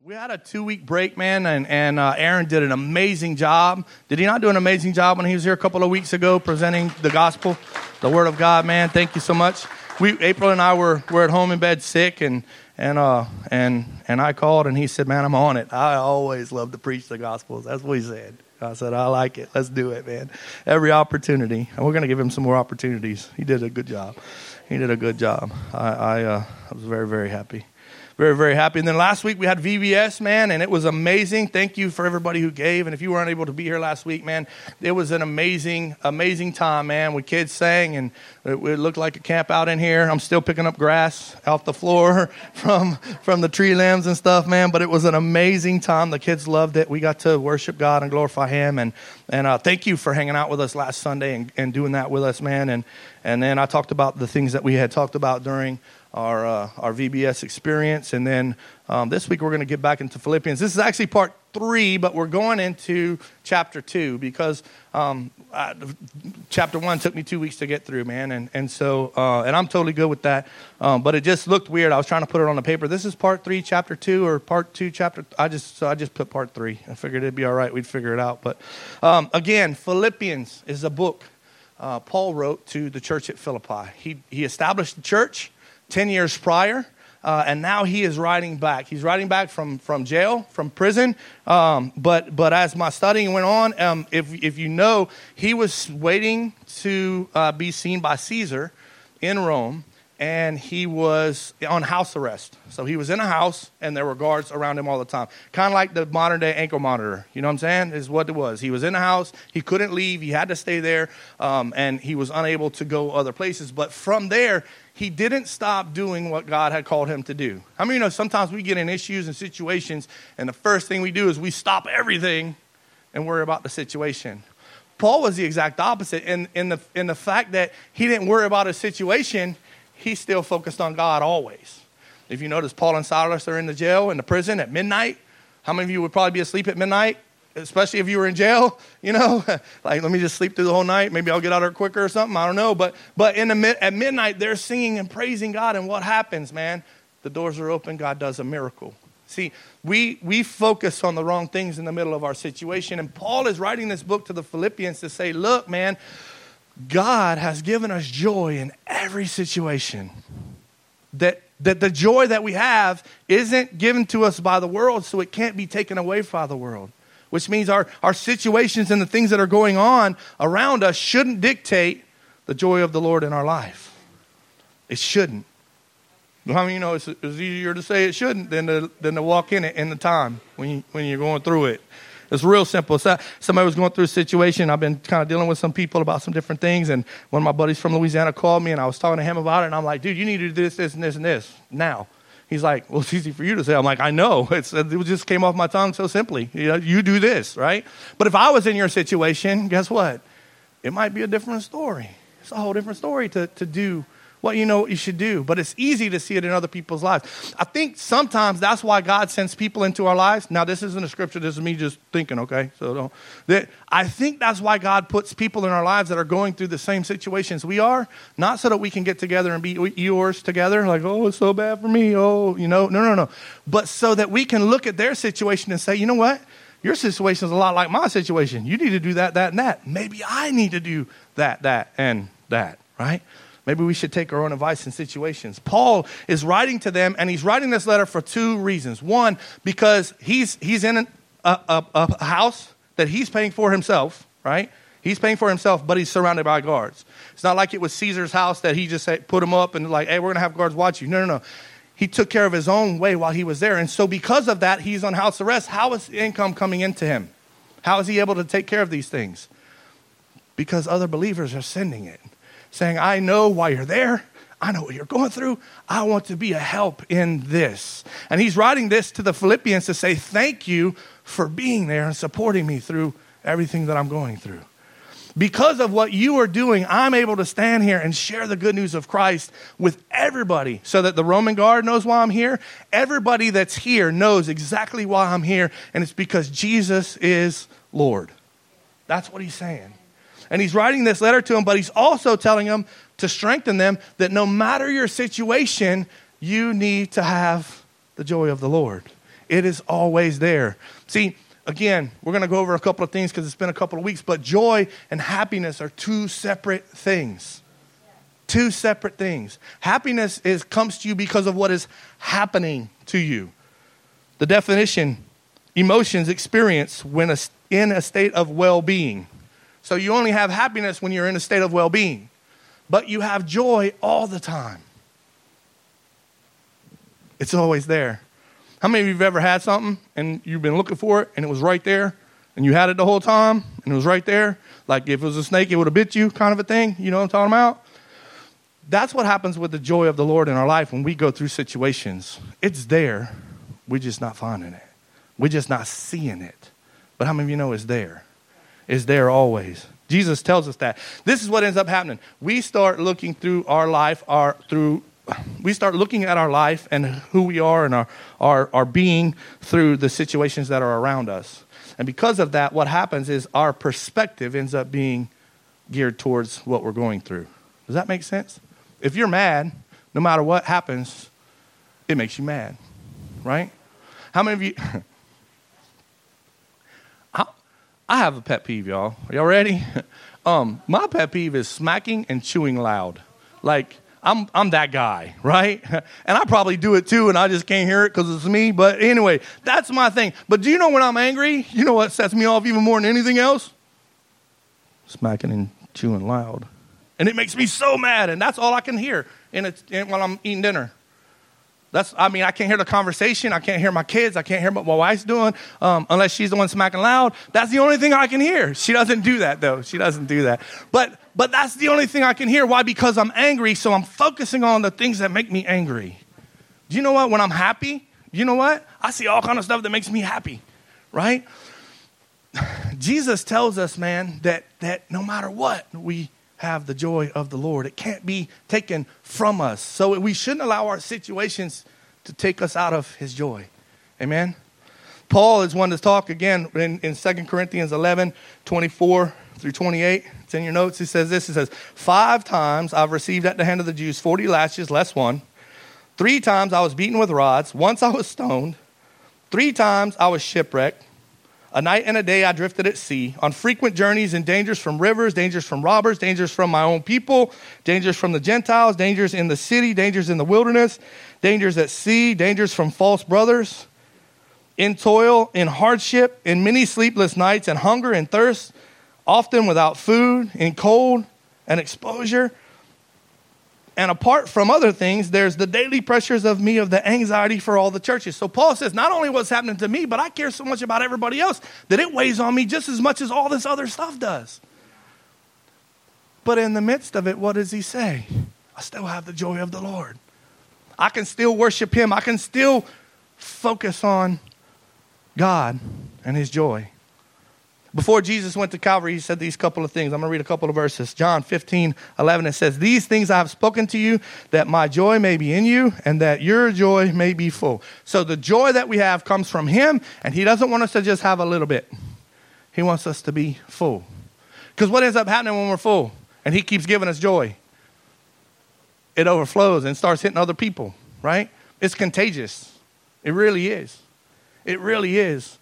We had a 2-week break, man, and Aaron did an amazing job. Did he not do an amazing job when he was here a couple of weeks ago presenting the gospel, the word of God, man? Thank you so much. April and I were at home in bed sick, and I called, and he said, man, I'm on it. I always love to preach the gospel. That's what he said. I said, I like it. Let's do it, man. Every opportunity. And we're going to give him some more opportunities. He did a good job. I was very, very happy. Very, very happy. And then last week we had VBS, man, and it was amazing. Thank you for everybody who gave. And if you weren't able to be here last week, man, it was an amazing, amazing time, man. We kids sang, and it looked like a camp out in here. I'm still picking up grass off the floor from the tree limbs and stuff, man. But it was an amazing time. The kids loved it. We got to worship God and glorify Him. And thank you for hanging out with us last Sunday and doing that with us, man. And then I talked about the things that we had talked about during our VBS experience. And then this week we're going to get back into Philippians. This is actually part 3, but we're going into chapter 2 because chapter 1 took me 2 weeks to get through, man. And so I'm totally good with that. But it just looked weird. I was trying to put it on the paper. This is part 3, chapter 2, or part 2, chapter. I just put part 3. I figured it'd be all right. We'd figure it out. But again, Philippians is a book Paul wrote to the church at Philippi. He established the church 10 years prior, and now he is writing back. He's writing back from jail, from prison. But as my studying went on, if you know, he was waiting to be seen by Caesar in Rome, and he was on house arrest. So he was in a house, and there were guards around him all the time. Kind of like the modern-day ankle monitor. You know what I'm saying? Is what it was. He was in a house. He couldn't leave. He had to stay there, and he was unable to go other places. But from there, he didn't stop doing what God had called him to do. I mean, you know, sometimes we get in issues and situations, and the first thing we do is we stop everything and worry about the situation. Paul was the exact opposite. In the fact that he didn't worry about his situation, he still focused on God always. If you notice, Paul and Silas are in the jail, in the prison at midnight. How many of you would probably be asleep at midnight? Especially if you were in jail, you know, like, let me just sleep through the whole night. Maybe I'll get out of it quicker or something. I don't know. But at midnight, they're singing and praising God. And what happens, man? The doors are open. God does a miracle. See, we focus on the wrong things in the middle of our situation. And Paul is writing this book to the Philippians to say, look, man, God has given us joy in every situation. That the joy that we have isn't given to us by the world, so it can't be taken away by the world. Which means our situations and the things that are going on around us shouldn't dictate the joy of the Lord in our life. It shouldn't. I mean, you know, it's easier to say it shouldn't than to walk in it in the time when you're going through it. It's real simple. So somebody was going through a situation. I've been kind of dealing with some people about some different things, and one of my buddies from Louisiana called me, and I was talking to him about it, and I'm like, dude, you need to do this, this, and this, and this now. He's like, well, it's easy for you to say. I'm like, I know. It just came off my tongue so simply. You know, you do this, right? But if I was in your situation, guess what? It might be a different story. It's a whole different story to do what you know what you should do. But it's easy to see it in other people's lives. I think sometimes that's why God sends people into our lives. Now, this isn't a scripture. This is me just thinking, okay? So I think that's why God puts people in our lives that are going through the same situations we are, not so that we can get together and be yours together, like, oh, it's so bad for me. Oh, you know, no. But so that we can look at their situation and say, you know what? Your situation is a lot like my situation. You need to do that, that, and that. Maybe I need to do that, and that, right? Maybe we should take our own advice in situations. Paul is writing to them, and he's writing this letter for 2 reasons. One, because he's in a house that he's paying for himself, right? He's paying for himself, but he's surrounded by guards. It's not like it was Caesar's house that he just put him up and like, hey, we're going to have guards watch you. No. He took care of his own way while he was there. And so because of that, he's on house arrest. How is income coming into him? How is he able to take care of these things? Because other believers are sending it. Saying, I know why you're there. I know what you're going through. I want to be a help in this. And he's writing this to the Philippians to say, thank you for being there and supporting me through everything that I'm going through. Because of what you are doing, I'm able to stand here and share the good news of Christ with everybody so that the Roman guard knows why I'm here. Everybody that's here knows exactly why I'm here, and it's because Jesus is Lord. That's what he's saying. And he's writing this letter to them, but he's also telling them to strengthen them that no matter your situation, you need to have the joy of the Lord. It is always there. See, again, we're going to go over a couple of things because it's been a couple of weeks, but joy and happiness are two separate things. Two separate things. Happiness comes to you because of what is happening to you. The definition, emotions experience when in a state of well-being. So you only have happiness when you're in a state of well-being, but you have joy all the time. It's always there. How many of you have ever had something and you've been looking for it and it was right there and you had it the whole time and it was right there? Like if it was a snake, it would have bit you kind of a thing. You know what I'm talking about? That's what happens with the joy of the Lord in our life when we go through situations. It's there. We're just not finding it. We're just not seeing it. But how many of you know it's there? It's there always. Jesus tells us that. This is what ends up happening. We start looking through our life, we start looking at our life and who we are and our being through the situations that are around us. And because of that, what happens is our perspective ends up being geared towards what we're going through. Does that make sense? If you're mad, no matter what happens, it makes you mad, right? How many of you... I have a pet peeve, y'all. Are y'all ready? My pet peeve is smacking and chewing loud. Like, I'm that guy, right? And I probably do it too, and I just can't hear it because it's me. But anyway, that's my thing. But do you know when I'm angry, you know what sets me off even more than anything else? Smacking and chewing loud. And it makes me so mad, and that's all I can hear while I'm eating dinner. I can't hear the conversation. I can't hear my kids. I can't hear what my wife's doing unless she's the one smacking loud. That's the only thing I can hear. She doesn't do that, though. She doesn't do that. But that's the only thing I can hear. Why? Because I'm angry, so I'm focusing on the things that make me angry. Do you know what? When I'm happy, you know what? I see all kind of stuff that makes me happy, right? Jesus tells us, man, that no matter what, we have the joy of the Lord. It can't be taken from us. So we shouldn't allow our situations to take us out of his joy. Amen? Paul is one to talk again in 2 Corinthians 11, 24 through 28. It's in your notes. He says this. He says, 5 times I've received at the hand of the Jews 40 lashes, less one. 3 times I was beaten with rods. Once I was stoned. 3 times I was shipwrecked. A night and a day I drifted at sea, on frequent journeys and dangers from rivers, dangers from robbers, dangers from my own people, dangers from the Gentiles, dangers in the city, dangers in the wilderness, dangers at sea, dangers from false brothers, in toil, in hardship, in many sleepless nights, and hunger and thirst, often without food, in cold and exposure. And apart from other things, there's the daily pressures of the anxiety for all the churches. So Paul says, not only what's happening to me, but I care so much about everybody else that it weighs on me just as much as all this other stuff does. But in the midst of it, what does he say? I still have the joy of the Lord. I can still worship him. I can still focus on God and his joy. Before Jesus went to Calvary, he said these couple of things. I'm going to read a couple of verses. John 15:11, it says, these things I have spoken to you, that my joy may be in you, and that your joy may be full. So the joy that we have comes from him, and he doesn't want us to just have a little bit. He wants us to be full. Because what ends up happening when we're full, and he keeps giving us joy? It overflows and starts hitting other people, right? It's contagious. It really is. It really is.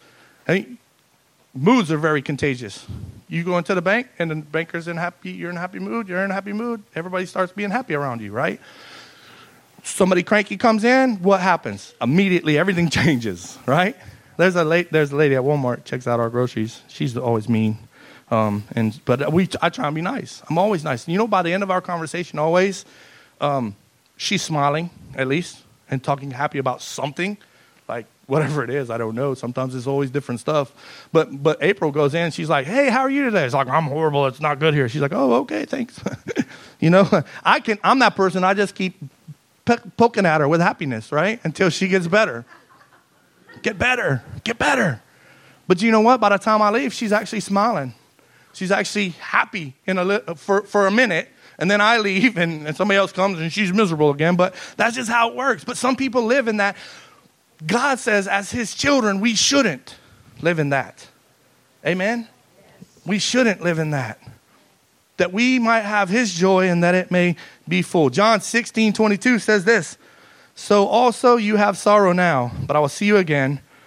Moods are very contagious. You go into the bank and the banker's you're in a happy mood, you're in a happy mood. Everybody starts being happy around you, right? Somebody cranky comes in, what happens? Immediately everything changes, right? There's a lady at Walmart, checks out our groceries. She's always mean. But I try and be nice. I'm always nice. You know, by the end of our conversation, always, she's smiling, at least, and talking happy about something. Like, whatever it is, I don't know. Sometimes it's always different stuff. But April goes in, she's like, hey, how are you today? It's like, I'm horrible. It's not good here. She's like, oh, okay, thanks. You know, I'm that person. I just keep poking at her with happiness, right? Until she gets better. Get better. Get better. But you know what? By the time I leave, she's actually smiling. She's actually happy for a minute. And then I leave and somebody else comes and she's miserable again. But that's just how it works. But some people live in that. God says, as his children, we shouldn't live in that. Amen? We shouldn't live in that. That we might have his joy and that it may be full. John 16:22 says this. So also you have sorrow now, but I will see you again,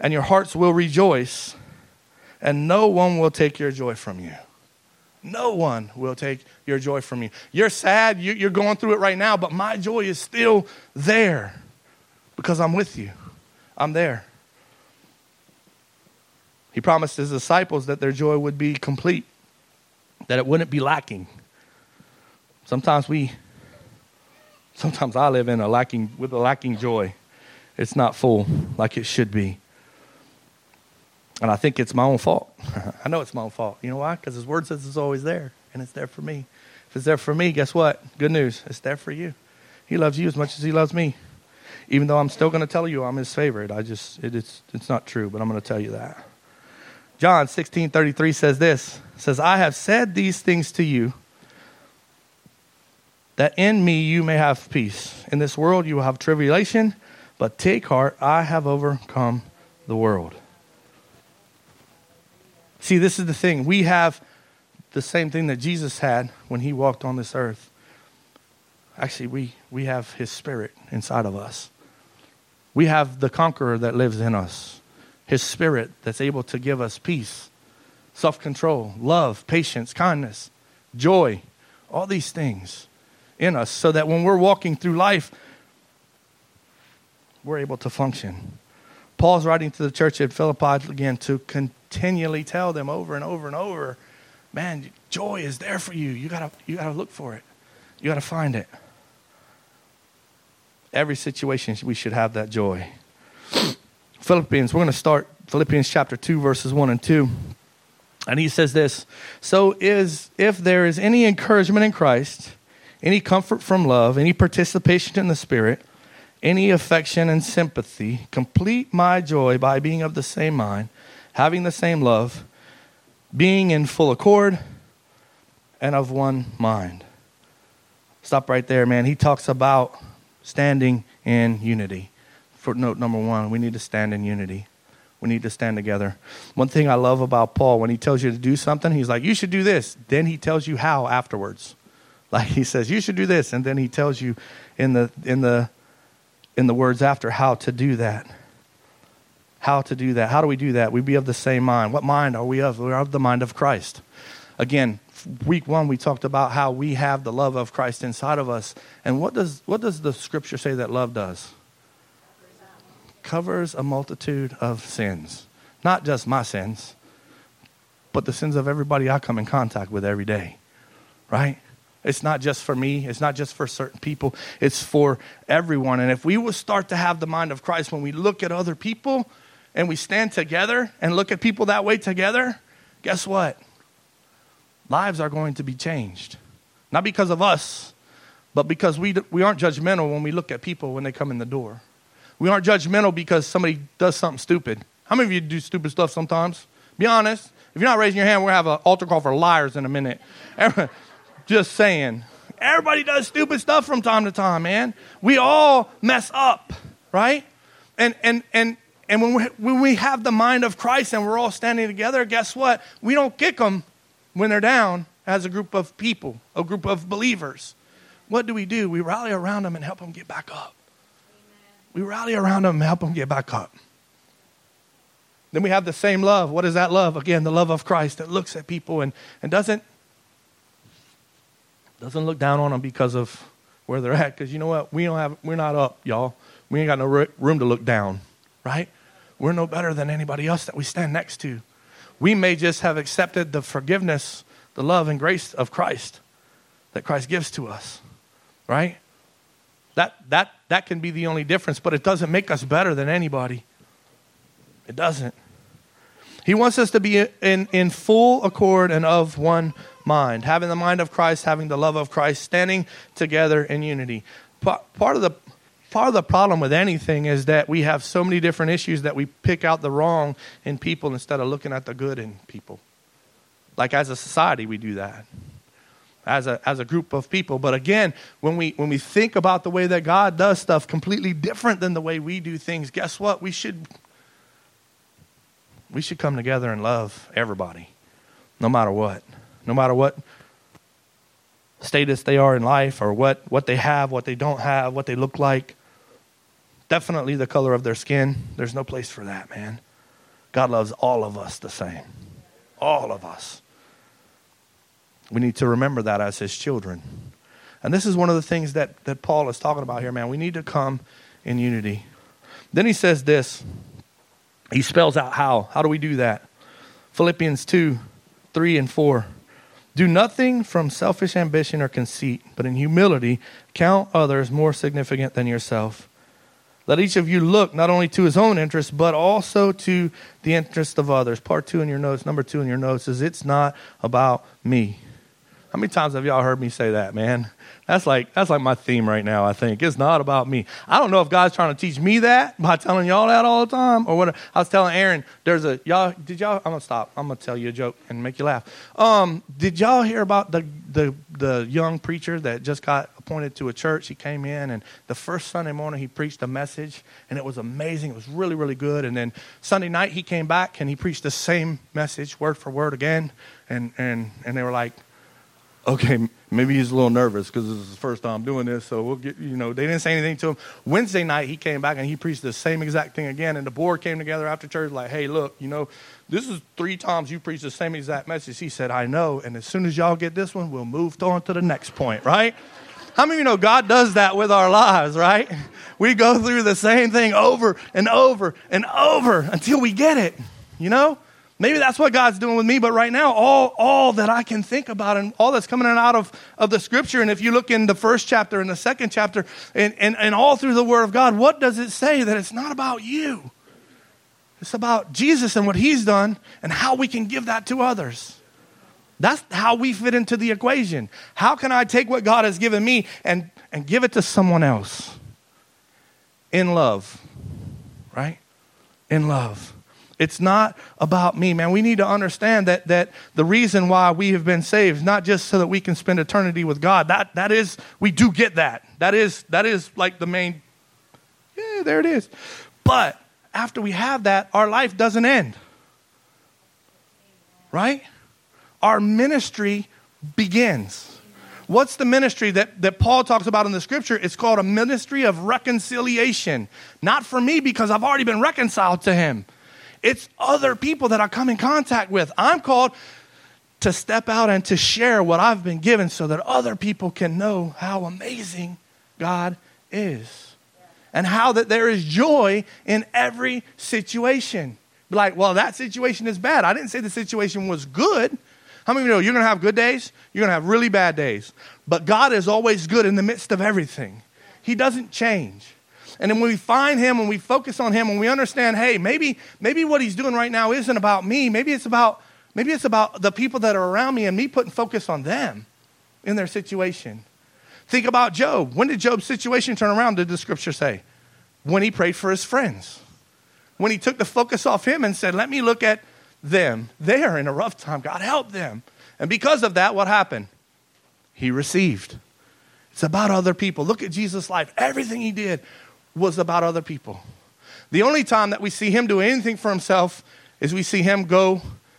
and your hearts will rejoice, and no one will take your joy from you. No one will take your joy from you. You're sad, you're going through it right now, but my joy is still there because I'm with you. I'm there. He promised his disciples that their joy would be complete, that it wouldn't be lacking. Sometimes I live in a lacking joy. It's not full like it should be. And I think it's my own fault. I know it's my own fault. You know why? Because his word says it's always there, and it's there for me. If it's there for me, guess what? Good news. It's there for you. He loves you as much as he loves me. Even though I'm still going to tell you I'm his favorite. It's not true, but I'm going to tell you that. John 16:33 says this. It says, I have said these things to you, that in me you may have peace. In this world you will have tribulation, but take heart, I have overcome the world. See, this is the thing. We have the same thing that Jesus had when he walked on this earth. Actually, we have his spirit inside of us. We have the conqueror that lives in us. His spirit that's able to give us peace, self-control, love, patience, kindness, joy, all these things in us so that when we're walking through life, we're able to function. Paul's writing to the church at Philippi again to continually tell them over and over and over, man, joy is there for you. You gotta look for it. You gotta find it. Every situation we should have that joy. We're going to start Philippians chapter 2, verses 1 and 2. And he says this, so if there is any encouragement in Christ, any comfort from love, any participation in the Spirit, any affection and sympathy, complete my joy by being of the same mind, having the same love, being in full accord, and of one mind. Stop right there, man. He talks about standing in unity. Footnote number 1, we need to stand in unity. We need to stand together. One thing I love about Paul, when he tells you to do something, he's like, you should do this. Then he tells you how afterwards. Like he says, you should do this. And then he tells you in the words after how to do that. How to do that. How do we do that? We be of the same mind. What mind are we of? We're of the mind of Christ. Again, week 1, we talked about how we have the love of Christ inside of us. And what does the scripture say that love does? Covers a multitude of sins. Not just my sins, but the sins of everybody I come in contact with every day. Right? It's not just for me. It's not just for certain people. It's for everyone. And if we will start to have the mind of Christ when we look at other people and we stand together and look at people that way together, guess what? Lives are going to be changed. Not because of us, but because we aren't judgmental when we look at people when they come in the door. We aren't judgmental because somebody does something stupid. How many of you do stupid stuff sometimes? Be honest. If you're not raising your hand, we're going to have an altar call for liars in a minute. Just saying. Everybody does stupid stuff from time to time, man. We all mess up, right? And when we have the mind of Christ and we're all standing together, guess what? We don't kick them when they're down as a group of people, a group of believers. What do? We rally around them and help them get back up. We rally around them and help them get back up. Then we have the same love. What is that love? Again, the love of Christ that looks at people and doesn't look down on them because of where they're at. Because you know what? We're not up, y'all. We ain't got no room to look down, right? We're no better than anybody else that we stand next to. We may just have accepted the forgiveness, the love and grace of Christ that Christ gives to us, right? That can be the only difference, but it doesn't make us better than anybody. It doesn't. He wants us to be in full accord and of one mind, having the mind of Christ, having the love of Christ, standing together in unity. Part of the problem with anything is that we have so many different issues that we pick out the wrong in people instead of looking at the good in people. Like as a society, we do that. As a group of people. But again, when we think about the way that God does stuff completely different than the way we do things, guess what? We should come together and love everybody, no matter what. No matter what status they are in life or what they have, what they don't have, what they look like. Definitely the color of their skin. There's no place for that, man. God loves all of us the same. All of us. We need to remember that as his children. And this is one of the things that Paul is talking about here, man. We need to come in unity. Then he says this. He spells out how. How do we do that? Philippians 2, 3 and 4. Do nothing from selfish ambition or conceit, but in humility count others more significant than yourself. Let each of you look not only to his own interest, but also to the interest of others. Part 2 in your notes, number 2 in your notes is it's not about me. How many times have y'all heard me say that, man? That's like my theme right now, I think. It's not about me. I don't know if God's trying to teach me that by telling y'all that all the time or what. I was telling Aaron, I'm going to stop. I'm going to tell you a joke and make you laugh. Did y'all hear about the young preacher that just got appointed to a church? He came in, and the first Sunday morning he preached a message, and it was amazing. It was really, really good. And then Sunday night he came back, and he preached the same message, word for word again. And they were like, okay, maybe he's a little nervous because this is his first time doing this, so we'll get, they didn't say anything to him. Wednesday night, he came back and he preached the same exact thing again, and the board came together after church like, hey, look, this is 3 times you preached the same exact message. He said, I know, and as soon as y'all get this one, we'll move on to the next point, right? How many of you know God does that with our lives, right? We go through the same thing over and over and over until we get it, Maybe that's what God's doing with me, but right now, all that I can think about and all that's coming out of the scripture, and if you look in the first chapter and the second chapter and all through the word of God, what does it say? That it's not about you. It's about Jesus and what he's done and how we can give that to others. That's how we fit into the equation. How can I take what God has given me and give it to someone else? In love, right? In love. It's not about me, man. We need to understand that the reason why we have been saved is not just so that we can spend eternity with God. That is, we do get that. That is like the main, there it is. But after we have that, our life doesn't end. Right? Our ministry begins. What's the ministry that Paul talks about in the scripture? It's called a ministry of reconciliation. Not for me, because I've already been reconciled to him. It's other people that I come in contact with. I'm called to step out and to share what I've been given so that other people can know how amazing God is. And how that there is joy in every situation. Like, well, that situation is bad. I didn't say the situation was good. How many of you know you're going to have good days? You're going to have really bad days. But God is always good in the midst of everything. He doesn't change. And then when we find him, when we focus on him, when we understand, hey, maybe what he's doing right now isn't about me. Maybe it's about the people that are around me and me putting focus on them in their situation. Think about Job. When did Job's situation turn around, did the scripture say? When he prayed for his friends. When he took the focus off him and said, let me look at them. They are in a rough time. God help them. And because of that, what happened? He received. It's about other people. Look at Jesus' life. Everything he did was about other people. The only time that we see him do anything for himself is we see him go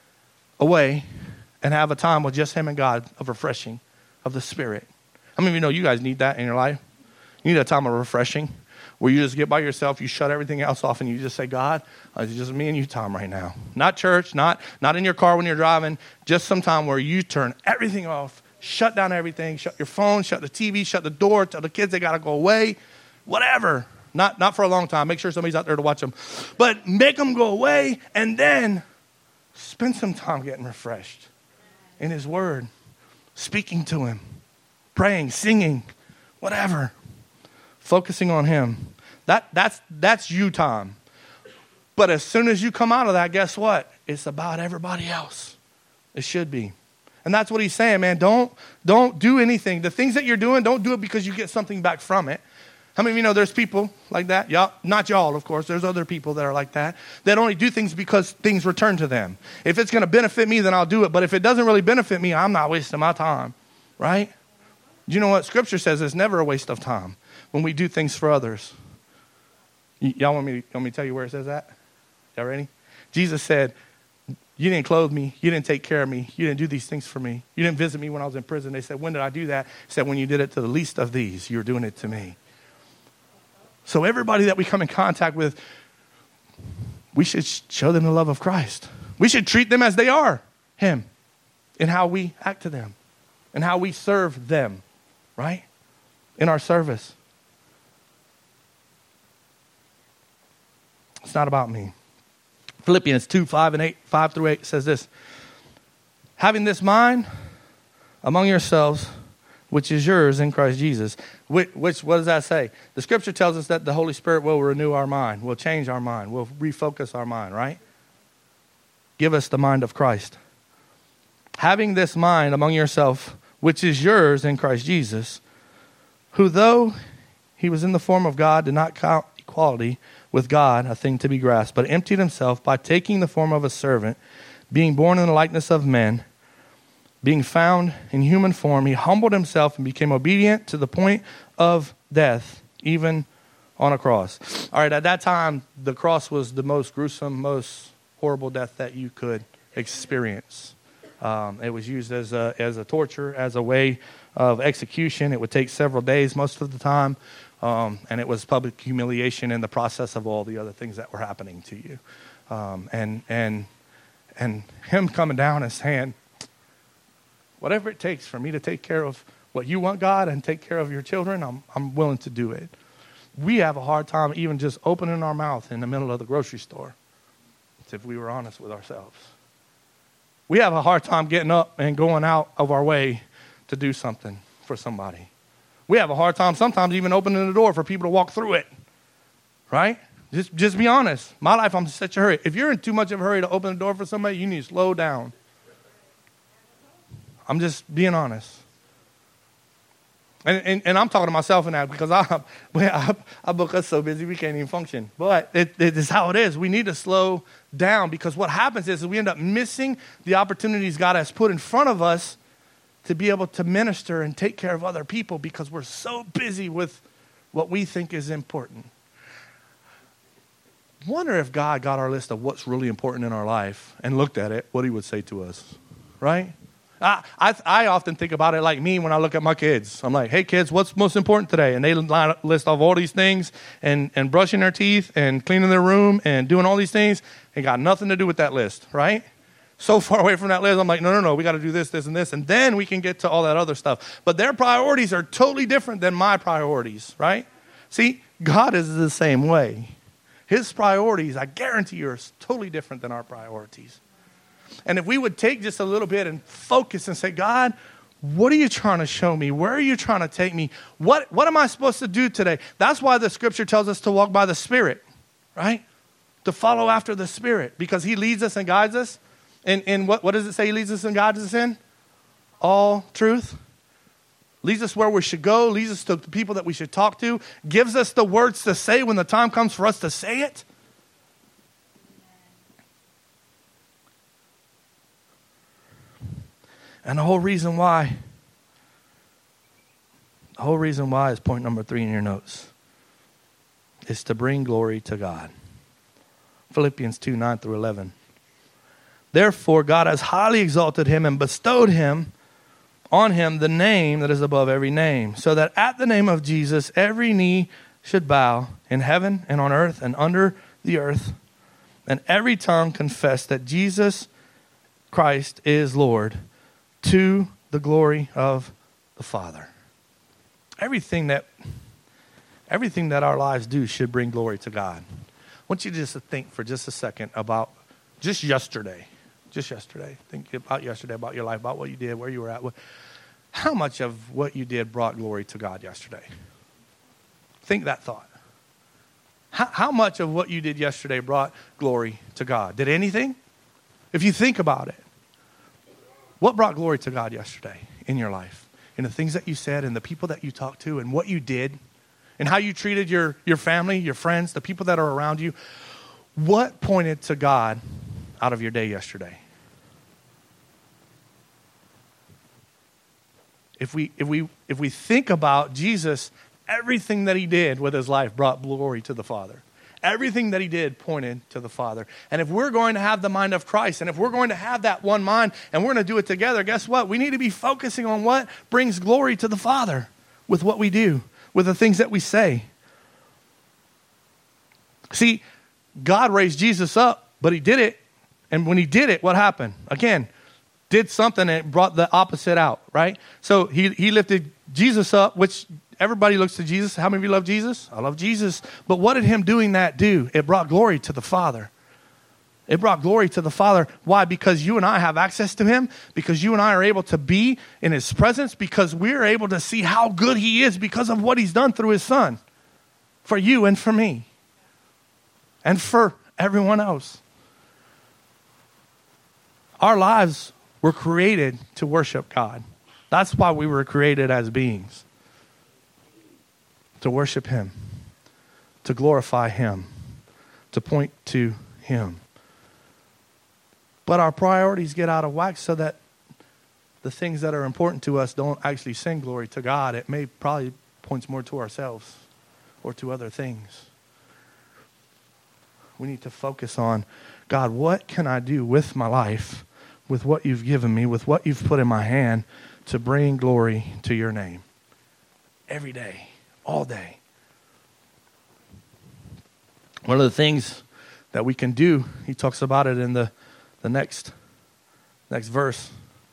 away and have a time with just him and God of refreshing of the Spirit. How many of you know you guys need that in your life? You need a time of refreshing where you just get by yourself, you shut everything else off, and you just say, God, it's just me and you time right now. Not church, not in your car when you're driving, just some time where you turn everything off, shut down everything, shut your phone, shut the TV, shut the door, tell the kids they got to go away, whatever. Not for a long time. Make sure somebody's out there to watch them. But make them go away and then spend some time getting refreshed in his word, speaking to him, praying, singing, whatever. Focusing on him. That's you time. But as soon as you come out of that, guess what? It's about everybody else. It should be. And that's what he's saying, man. Don't do anything. The things that you're doing, don't do it because you get something back from it. How many of you know there's people like that? Y'all, not y'all, of course. There's other people that are like that only do things because things return to them. If it's going to benefit me, then I'll do it. But if it doesn't really benefit me, I'm not wasting my time, right? You know what Scripture says? It's never a waste of time when we do things for others. Y'all want me to tell you where it says that? Y'all ready? Jesus said, you didn't clothe me. You didn't take care of me. You didn't do these things for me. You didn't visit me when I was in prison. They said, when did I do that? He said, when you did it to the least of these, you were doing it to me. So everybody that we come in contact with, we should show them the love of Christ. We should treat them as they are him in how we act to them and how we serve them, right? In our service. It's not about me. Philippians 2, 5 through 8 says this. Having this mind among yourselves, which is yours in Christ Jesus. Which what does that say? The scripture tells us that the Holy Spirit will renew our mind, will change our mind, will refocus our mind, right? Give us the mind of Christ. Having this mind among yourself, which is yours in Christ Jesus, who though he was in the form of God, did not count equality with God a thing to be grasped, but emptied himself by taking the form of a servant, being born in the likeness of men, being found in human form, he humbled himself and became obedient to the point of death, even on a cross. All right, at that time, the cross was the most gruesome, most horrible death that you could experience. It was used as a torture, as a way of execution. It would take several days most of the time, and it was public humiliation in the process of all the other things that were happening to you. And him coming down and saying, whatever it takes for me to take care of what you want, God, and take care of your children, I'm willing to do it. We have a hard time even just opening our mouth in the middle of the grocery store, if we were honest with ourselves. We have a hard time getting up and going out of our way to do something for somebody. We have a hard time sometimes even opening the door for people to walk through it, right? Just be honest. My life, I'm in such a hurry. If you're in too much of a hurry to open the door for somebody, you need to slow down. I'm just being honest. And I'm talking to myself in that because I book us so busy we can't even function. But it is how it is. We need to slow down because what happens is we end up missing the opportunities God has put in front of us to be able to minister and take care of other people because we're so busy with what we think is important. Wonder if God got our list of what's really important in our life and looked at it, what he would say to us, right? I often think about it like me when I look at my kids. I'm like, hey, kids, what's most important today? And they list off all these things and brushing their teeth and cleaning their room and doing all these things. It got nothing to do with that list, right? So far away from that list, I'm like, no, we got to do this, this, and this. And then we can get to all that other stuff. But their priorities are totally different than my priorities, right? See, God is the same way. His priorities, I guarantee you, are totally different than our priorities. And if we would take just a little bit and focus and say, God, what are you trying to show me? Where are you trying to take me? What am I supposed to do today? That's why the scripture tells us to walk by the Spirit, right? To follow after the Spirit because he leads us and guides us. And what does it say he leads us and guides us in? All truth. Leads us where we should go. Leads us to the people that we should talk to. Gives us the words to say when the time comes for us to say it. And the whole reason why is point number 3 in your notes. Is to bring glory to God. Philippians 2, 9 through 11. Therefore, God has highly exalted him and bestowed on him the name that is above every name, so that at the name of Jesus, every knee should bow in heaven and on earth and under the earth, and every tongue confess that Jesus Christ is Lord, to the glory of the Father. Everything that our lives do should bring glory to God. I want you just to think for just a second about just yesterday. Think about yesterday, about your life, about what you did, where you were at. How much of what you did brought glory to God yesterday? Think that thought. How much of what you did yesterday brought glory to God? Did anything? If you think about it, what brought glory to God yesterday in your life? In the things that you said and the people that you talked to and what you did and how you treated your family, your friends, the people that are around you. What pointed to God out of your day yesterday? If we think about Jesus, everything that he did with his life brought glory to the Father. Everything that he did pointed to the Father. And if we're going to have the mind of Christ, and if we're going to have that one mind, and we're going to do it together, guess what? We need to be focusing on what brings glory to the Father with what we do, with the things that we say. See, God raised Jesus up, but he did it. And when he did it, what happened? Again, did something and it brought the opposite out, right? So he lifted Jesus up, which everybody looks to Jesus. How many of you love Jesus? I love Jesus. But what did him doing that do? It brought glory to the Father. It brought glory to the Father. Why? Because you and I have access to him. Because you and I are able to be in his presence. Because we're able to see how good he is because of what he's done through his Son. For you and for me. And for everyone else. Our lives were created to worship God. That's why we were created as beings. To worship him. To glorify him. To point to him. But our priorities get out of whack so that the things that are important to us don't actually sing glory to God. It may probably points more to ourselves or to other things. We need to focus on, God, what can I do with my life, with what you've given me, with what you've put in my hand to bring glory to your name? Every day, all day. One of the things that we can do, he talks about it in the next verse.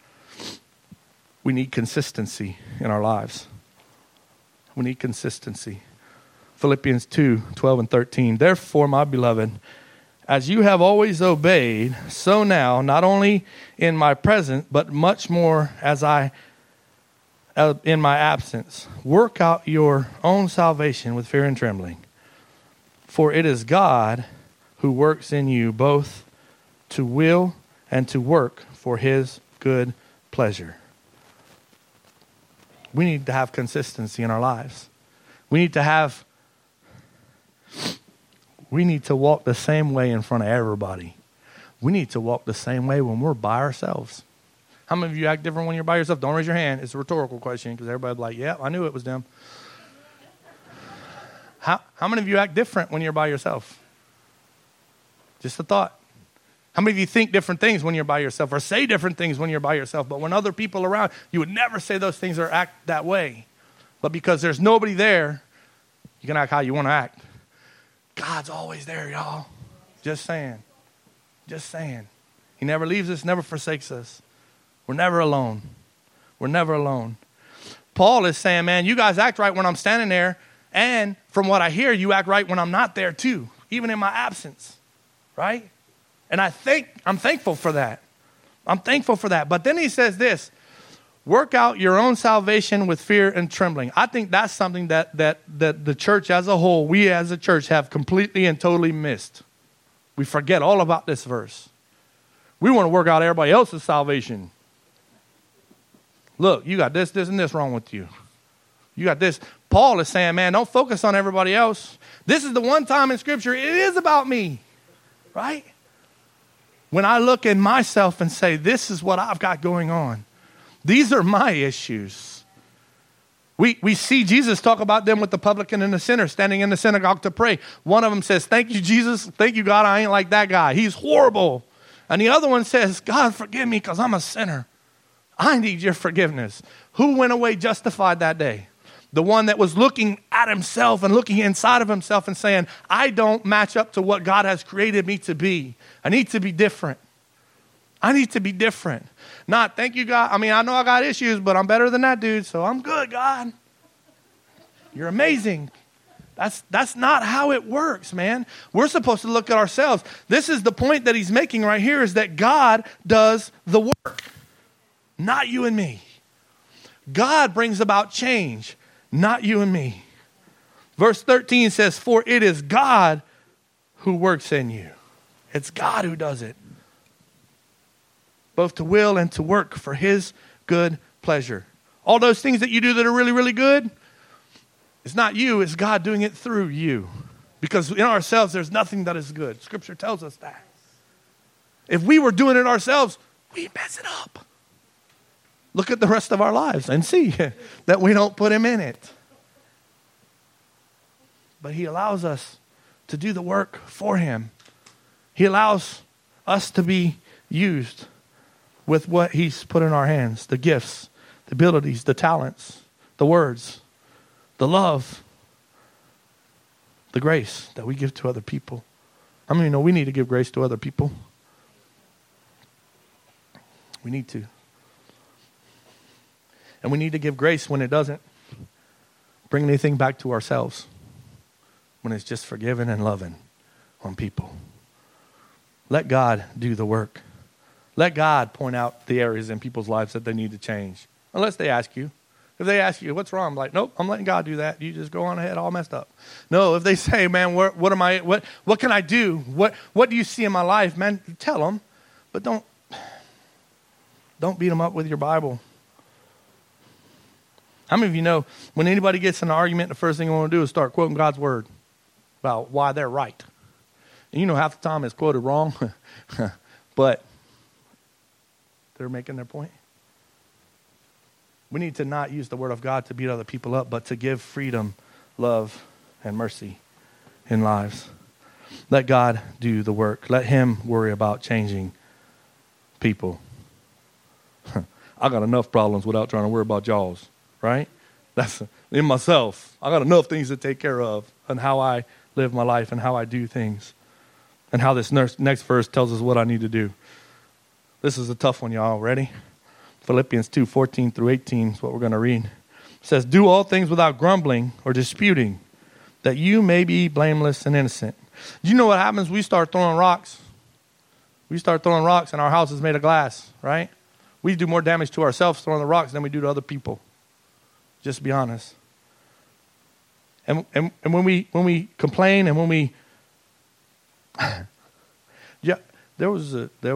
We need consistency in our lives. We need consistency. Philippians 2:12 and 13. Therefore, my beloved, as you have always obeyed, so now, not only in my presence, but much more as in my absence, work out your own salvation with fear and trembling. For it is God who works in you both to will and to work for his good pleasure. We need to have consistency in our lives. We need to walk the same way in front of everybody. We need to walk the same way when we're by ourselves. How many of you act different when you're by yourself? Don't raise your hand. It's a rhetorical question because everybody's like, yeah, I knew it was them. How many of you act different when you're by yourself? Just a thought. How many of you think different things when you're by yourself or say different things when you're by yourself? But when other people are around, you would never say those things or act that way. But because there's nobody there, you can act how you want to act. God's always there, y'all. Just saying. Just saying. He never leaves us, never forsakes us. We're never alone. We're never alone. Paul is saying, man, you guys act right when I'm standing there. And from what I hear, you act right when I'm not there too, even in my absence. Right? And I'm thankful for that. I'm thankful for that. But then he says this, work out your own salvation with fear and trembling. I think that's something that the church as a whole, we as a church have completely and totally missed. We forget all about this verse. We want to work out everybody else's salvation. Look, you got this, and this wrong with you. You got this. Paul is saying, man, don't focus on everybody else. This is the one time in Scripture it is about me. Right? When I look in myself and say, this is what I've got going on. These are my issues. We see Jesus talk about them with the publican and the sinner standing in the synagogue to pray. One of them says, thank you, Jesus. Thank you, God. I ain't like that guy. He's horrible. And the other one says, God, forgive me because I'm a sinner. I need your forgiveness. Who went away justified that day? The one that was looking at himself and looking inside of himself and saying, I don't match up to what God has created me to be. I need to be different. I need to be different. Not, thank you, God. I mean, I know I got issues, but I'm better than that dude, so I'm good, God. You're amazing. That's not how it works, man. We're supposed to look at ourselves. This is the point that he's making right here is that God does the work, not you and me. God brings about change. Not you and me. Verse 13 says, for it is God who works in you. It's God who does it. Both to will and to work for his good pleasure. All those things that you do that are really, really good, it's not you, it's God doing it through you. Because in ourselves, there's nothing that is good. Scripture tells us that. If we were doing it ourselves, we'd mess it up. Look at the rest of our lives and see that we don't put him in it. But he allows us to do the work for him. He allows us to be used with what he's put in our hands. The gifts, the abilities, the talents, the words, the love, the grace that we give to other people. I mean, we need to give grace to other people. We need to. And we need to give grace when it doesn't bring anything back to ourselves. When it's just forgiving and loving on people. Let God do the work. Let God point out the areas in people's lives that they need to change. Unless they ask you. If they ask you, what's wrong? I'm like, nope, I'm letting God do that. You just go on ahead all messed up. No, if they say, man, what can I do? What do you see in my life? Man, tell them. But don't beat them up with your Bible. How many of you know when anybody gets in an argument, the first thing they want to do is start quoting God's word about why they're right? And you know half the time it's quoted wrong, but they're making their point. We need to not use the word of God to beat other people up, but to give freedom, love, and mercy in lives. Let God do the work. Let him worry about changing people. I got enough problems without trying to worry about y'all's, right? That's in myself. I got enough things to take care of and how I live my life and how I do things and how this next verse tells us what I need to do. This is a tough one, y'all. Ready? Philippians 2:14 through 18 is what we're going to read. It says, do all things without grumbling or disputing, that you may be blameless and innocent. Do you know what happens? We start throwing rocks. We start throwing rocks and our house is made of glass, right? We do more damage to ourselves throwing the rocks than we do to other people. Just be honest. And when we complain and when we yeah, there was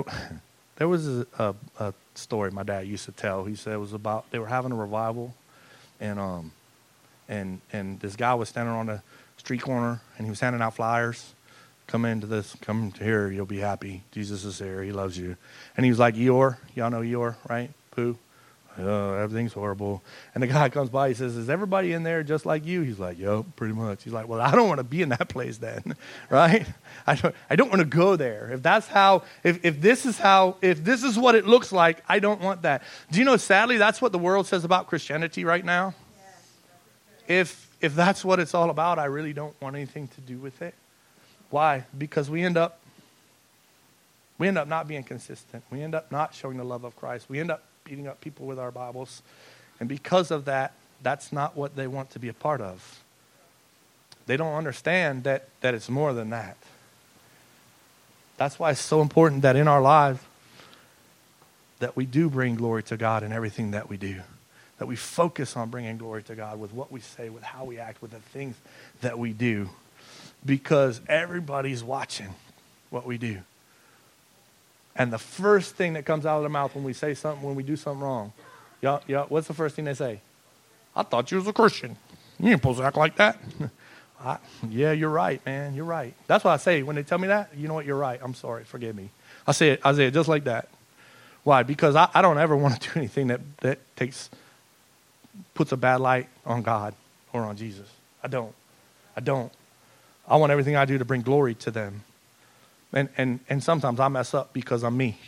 a story my dad used to tell. He said it was about they were having a revival, and this guy was standing on the street corner and he was handing out flyers. Come to here, you'll be happy. Jesus is here, he loves you. And he was like, Eeyore, y'all know Eeyore, right? Pooh. Everything's horrible. And the guy comes by, he says, is everybody in there just like you? He's like, yo, pretty much. He's like, well, I don't want to be in that place then, right? I don't want to go there. If this is what it looks like, I don't want that. Do you know, sadly, that's what the world says about Christianity right now? If that's what it's all about, I really don't want anything to do with it. Why? Because we end up not being consistent. We end up not showing the love of Christ. We end up beating up people with our Bibles. And because of that, that's not what they want to be a part of. They don't understand that it's more than that. That's why it's so important that in our lives that we do bring glory to God in everything that we do. That we focus on bringing glory to God with what we say, with how we act, with the things that we do. Because everybody's watching what we do. And the first thing that comes out of their mouth when we say something, when we do something wrong, what's the first thing they say? I thought you was a Christian. You ain't supposed to act like that. Yeah, you're right, man. You're right. That's what I say when they tell me that. You know what? You're right. I'm sorry. Forgive me. I say it just like that. Why? Because I don't ever want to do anything that puts a bad light on God or on Jesus. I don't. I want everything I do to bring glory to them. And sometimes I mess up because I'm me.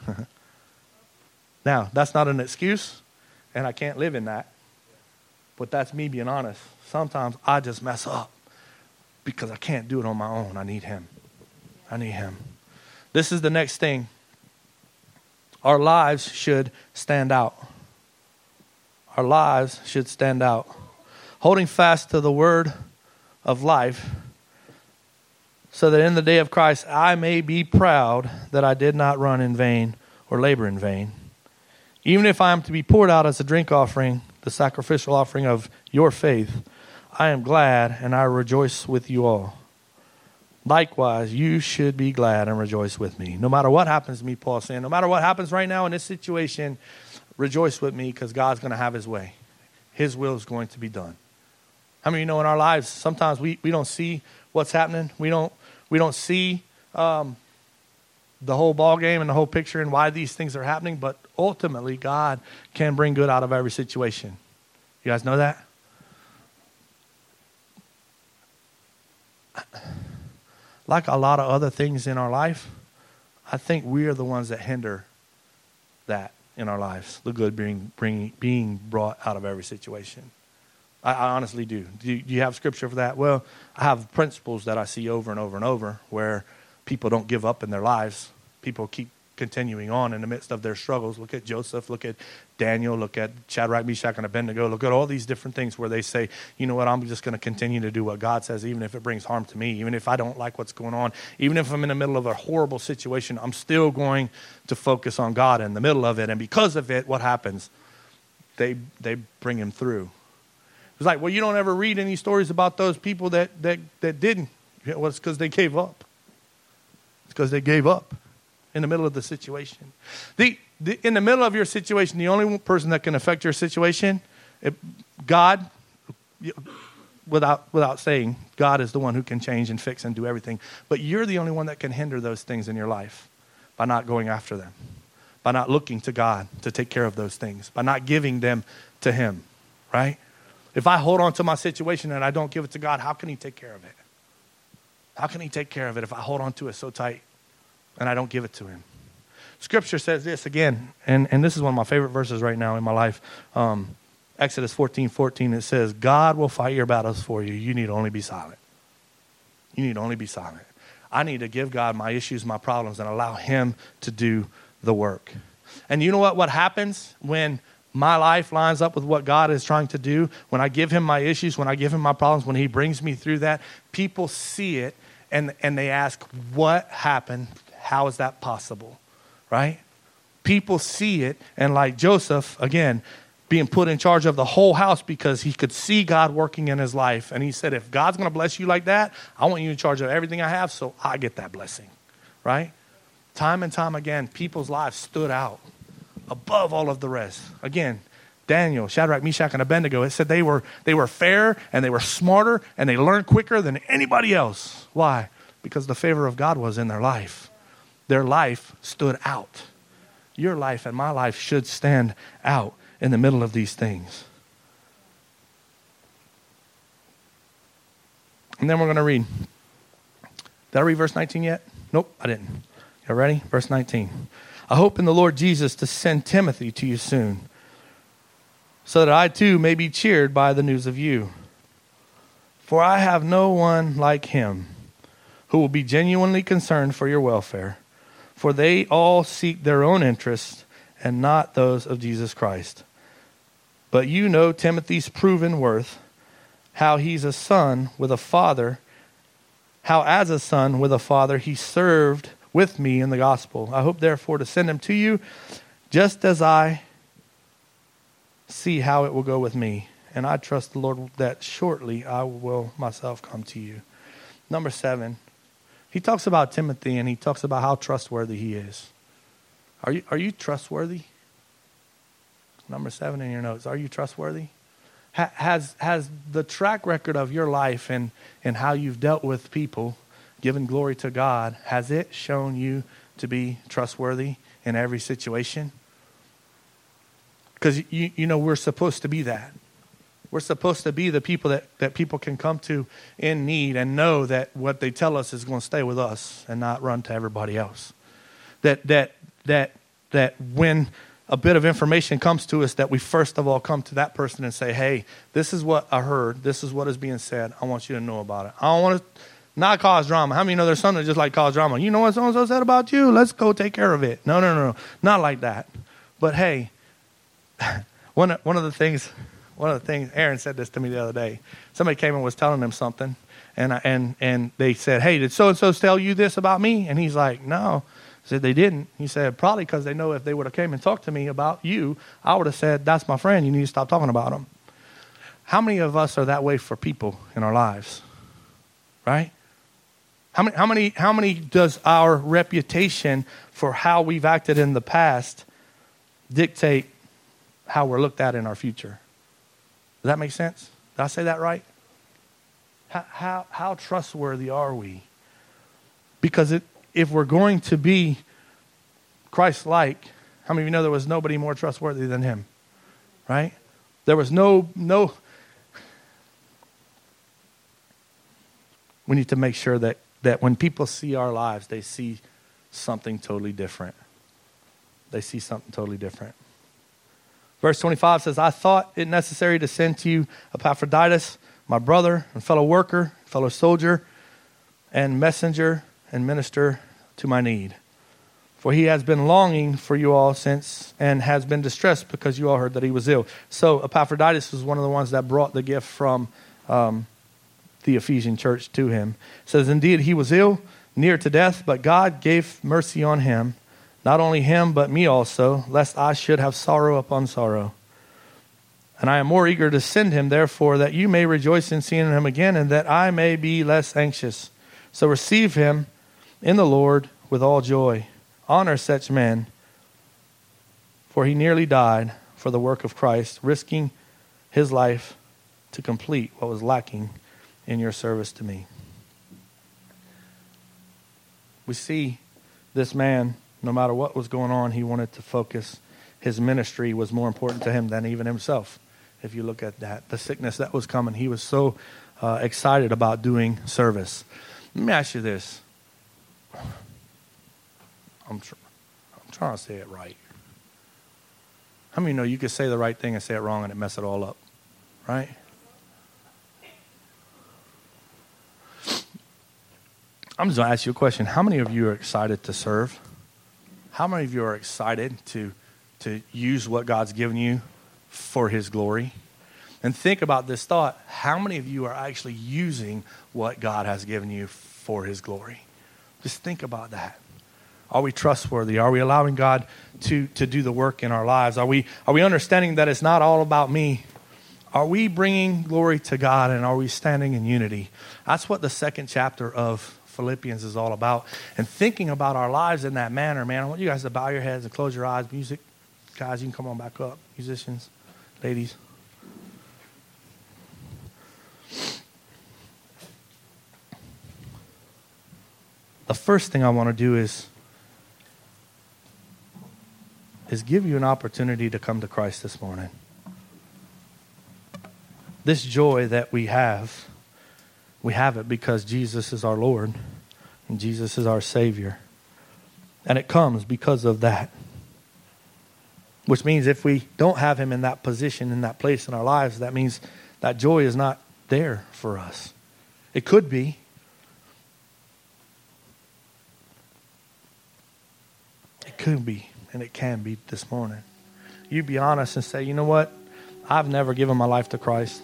Now, that's not an excuse, and I can't live in that. But that's me being honest. Sometimes I just mess up because I can't do it on my own. I need him. This is the next thing. Our lives should stand out. Our lives should stand out. Holding fast to the word of life, so that in the day of Christ I may be proud that I did not run in vain or labor in vain. Even if I am to be poured out as a drink offering, the sacrificial offering of your faith, I am glad and I rejoice with you all. Likewise, you should be glad and rejoice with me. No matter what happens to me, Paul's saying, no matter what happens right now in this situation, rejoice with me because God's going to have his way. His will is going to be done. How many of you know in our lives, sometimes we don't see what's happening. We don't see the whole ball game and the whole picture and why these things are happening. But ultimately, God can bring good out of every situation. You guys know that? Like a lot of other things in our life, I think we are the ones that hinder that in our lives. The good being brought out of every situation. I honestly do. Do you have scripture for that? Well, I have principles that I see over and over and over where people don't give up in their lives. People keep continuing on in the midst of their struggles. Look at Joseph, look at Daniel, look at Shadrach, Meshach, and Abednego. Look at all these different things where they say, you know what, I'm just going to continue to do what God says, even if it brings harm to me, even if I don't like what's going on, even if I'm in the middle of a horrible situation, I'm still going to focus on God in the middle of it. And because of it, what happens? They bring him through. It's like, well, you don't ever read any stories about those people that didn't. Well, it's because they gave up. It's because they gave up in the middle of the situation. In the middle of your situation, the only person that can affect your situation, God, without saying, God is the one who can change and fix and do everything. But you're the only one that can hinder those things in your life by not going after them, by not looking to God to take care of those things, by not giving them to him, right? If I hold on to my situation and I don't give it to God, how can he take care of it? How can he take care of it if I hold on to it so tight and I don't give it to him? Scripture says this again, and this is one of my favorite verses right now in my life. Exodus 14:14, it says, God will fight your battles for you. You need to only be silent. You need to only be silent. I need to give God my issues, my problems, and allow him to do the work. And you know what happens when my life lines up with what God is trying to do? When I give him my issues, when I give him my problems, when he brings me through that, people see it and they ask, what happened? How is that possible? Right? People see it, and like Joseph, again, being put in charge of the whole house because he could see God working in his life. And he said, if God's going to bless you like that, I want you in charge of everything I have so I get that blessing. Right? Time and time again, people's lives stood out above all of the rest. Again, Daniel, Shadrach, Meshach, and Abednego, it said they were fair and they were smarter and they learned quicker than anybody else. Why? Because the favor of God was in their life. Their life stood out. Your life and my life should stand out in the middle of these things. And then we're going to read. Did I read verse 19 yet? Nope, I didn't. You ready? Verse 19. I hope in the Lord Jesus to send Timothy to you soon, so that I too may be cheered by the news of you. For I have no one like him who will be genuinely concerned for your welfare. For they all seek their own interests and not those of Jesus Christ. But you know Timothy's proven worth, how he's a son with a father, how as a son with a father he served with me in the gospel. I hope therefore to send him to you, just as I see how it will go with me. And I trust the Lord that shortly I will myself come to you. Number 7. He talks about Timothy and he talks about how trustworthy he is. Are you trustworthy? Number 7 in your notes. Are you trustworthy? Has the track record of your life and how you've dealt with people, given glory to God, has it shown you to be trustworthy in every situation? Because you know we're supposed to be that. We're supposed to be the people that people can come to in need and know that what they tell us is going to stay with us and not run to everybody else. That when a bit of information comes to us, that we first of all come to that person and say, hey, this is what I heard. This is what is being said. I want you to know about it. I don't want to not cause drama. How many know there's some that just like cause drama? You know what so-and-so said about you? Let's go take care of it. No. Not like that. But hey, one of the things, Aaron said this to me the other day. Somebody came and was telling him something, and they said, hey, did so-and-so tell you this about me? And he's like, no. I said, they didn't. He said, probably because they know if they would have came and talked to me about you, I would have said, that's my friend. You need to stop talking about him. How many of us are that way for people in our lives? Right? How many does our reputation for how we've acted in the past dictate how we're looked at in our future? Does that make sense? Did I say that right? How trustworthy are we? Because if we're going to be Christ-like, how many of you know there was nobody more trustworthy than him? Right? There was no. We need to make sure that when people see our lives, they see something totally different. They see something totally different. Verse 25 says, I thought it necessary to send to you Epaphroditus, my brother and fellow worker, fellow soldier, and messenger and minister to my need. For he has been longing for you all since, and has been distressed because you all heard that he was ill. So Epaphroditus was one of the ones that brought the gift from the Ephesian church to him. It says, indeed, he was ill, near to death, but God gave mercy on him, not only him, but me also, lest I should have sorrow upon sorrow. And I am more eager to send him, therefore, that you may rejoice in seeing him again, and that I may be less anxious. So receive him in the Lord with all joy. Honor such men, for he nearly died for the work of Christ, risking his life to complete what was lacking in your service to me. We see this man, no matter what was going on, he wanted to focus. His ministry was more important to him than even himself. If you look at that, the sickness that was coming, he was so excited about doing service. Let me ask you this. I'm trying to say it right. How many know you could say the right thing and say it wrong and it mess it all up? Right? I'm just going to ask you a question. How many of you are excited to serve? How many of you are excited to use what God's given you for his glory? And think about this thought. How many of you are actually using what God has given you for his glory? Just think about that. Are we trustworthy? Are we allowing God to do the work in our lives? Are we understanding that it's not all about me? Are we bringing glory to God, and are we standing in unity? That's what the second chapter of Philippians is all about. And thinking about our lives in that manner, man, I want you guys to bow your heads and close your eyes. Music, guys, you can come on back up. Musicians, ladies. The first thing I want to do is give you an opportunity to come to Christ this morning. This joy that we have it because Jesus is our Lord and Jesus is our Savior. And it comes because of that. Which means if we don't have him in that position, in that place in our lives, that means that joy is not there for us. It could be. It could be. And it can be this morning. You be honest and say, you know what? I've never given my life to Christ.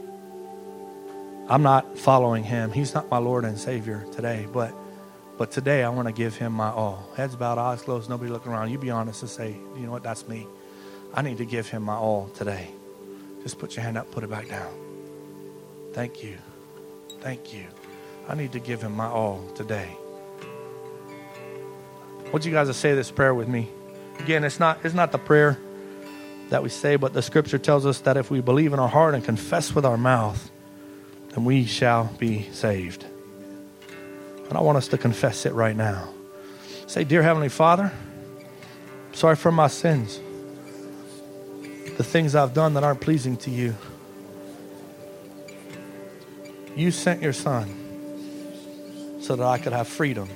I'm not following him. He's not my Lord and Savior today. But today I want to give him my all. Heads bowed, eyes closed, nobody looking around. You be honest and say, you know what? That's me. I need to give him my all today. Just put your hand up, put it back down. Thank you. Thank you. I need to give him my all today. I want you guys to say this prayer with me. Again, it's not the prayer that we say, but the scripture tells us that if we believe in our heart and confess with our mouth, then we shall be saved. And I want us to confess it right now. Say, dear Heavenly Father, sorry for my sins, the things I've done that aren't pleasing to you. You sent your Son so that I could have freedom.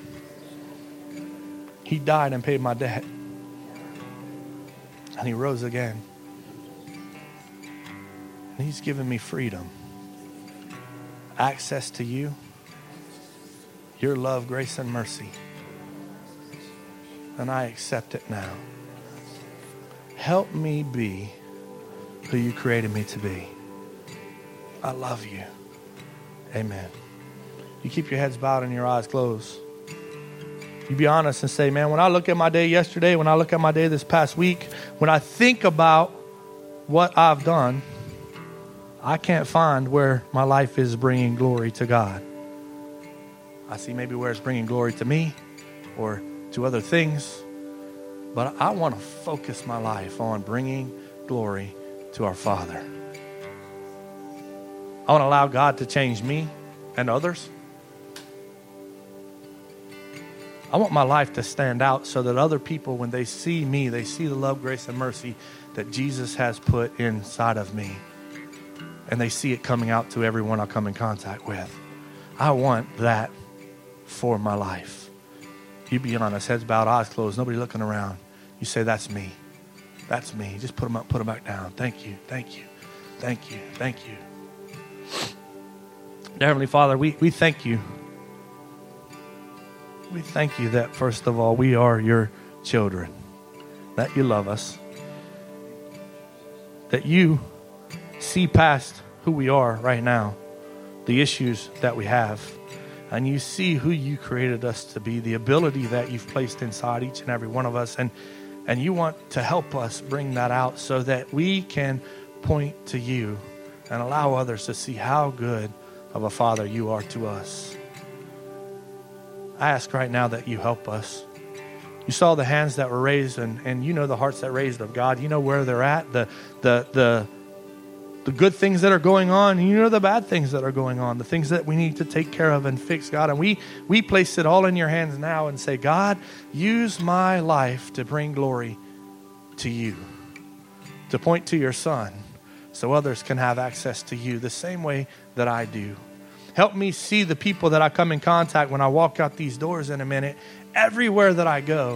He died and paid my debt. And he rose again. And he's given me freedom. Access to you. Your love, grace, and mercy. And I accept it now. Help me be who you created me to be. I love you. Amen. You keep your heads bowed and your eyes closed. You be honest and say, man, when I look at my day yesterday, when I look at my day this past week, when I think about what I've done, I can't find where my life is bringing glory to God. I see maybe where it's bringing glory to me or to other things, but I want to focus my life on bringing glory to our Father. I want to allow God to change me and others. I want my life to stand out so that other people, when they see me, they see the love, grace, and mercy that Jesus has put inside of me. And they see it coming out to everyone I come in contact with. I want that for my life. You be honest, heads bowed, eyes closed, nobody looking around. You say, that's me. That's me. Just put them up, put them back down. Thank you, thank you, thank you, thank you. Dear Heavenly Father, we thank you We thank you that, first of all, we are your children, that you love us, that you see past who we are right now, the issues that we have, and you see who you created us to be, the ability that you've placed inside each and every one of us, and you want to help us bring that out so that we can point to you and allow others to see how good of a Father you are to us. I ask right now that you help us. You saw the hands that were raised, and you know the hearts that raised them. God, you know where they're at, the good things that are going on, and you know the bad things that are going on, the things that we need to take care of and fix, God. And we place it all in your hands now and say, God, use my life to bring glory to you, to point to your Son, so others can have access to you the same way that I do. Help me see the people that I come in contact when I walk out these doors in a minute, everywhere that I go.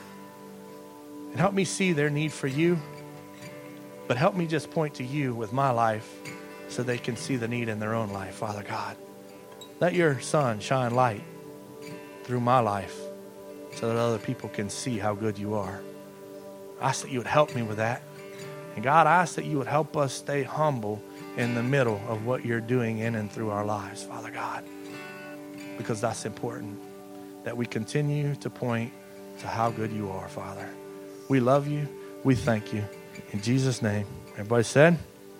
And help me see their need for you. But help me just point to you with my life so they can see the need in their own life, Father God. Let your sun shine light through my life so that other people can see how good you are. I ask that you would help me with that. And God, I ask that you would help us stay humble in the middle of what you're doing in and through our lives, Father God, because that's important, that we continue to point to how good you are, Father. We love you. We thank you. In Jesus' name. Everybody said?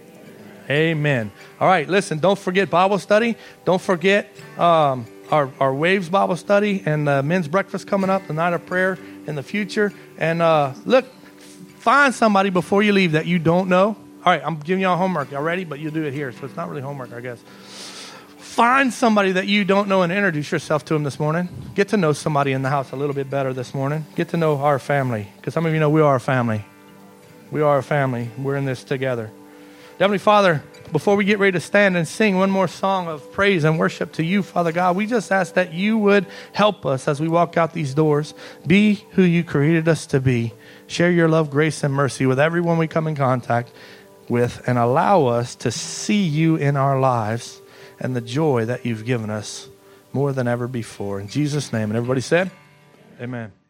Amen. All right, listen, don't forget Bible study. Don't forget our Waves Bible study and the men's breakfast coming up, the night of prayer in the future. And look, find somebody before you leave that you don't know. All right, I'm giving y'all homework. Y'all ready? But you'll do it here, so it's not really homework, I guess. Find somebody that you don't know and introduce yourself to them this morning. Get to know somebody in the house a little bit better this morning. Get to know our family, because some of you know we are a family. We are a family. We're in this together. Heavenly Father, before we get ready to stand and sing one more song of praise and worship to you, Father God, we just ask that you would help us as we walk out these doors. Be who you created us to be. Share your love, grace, and mercy with everyone we come in contact with, and allow us to see you in our lives and the joy that you've given us more than ever before. In Jesus' name. And everybody said, amen.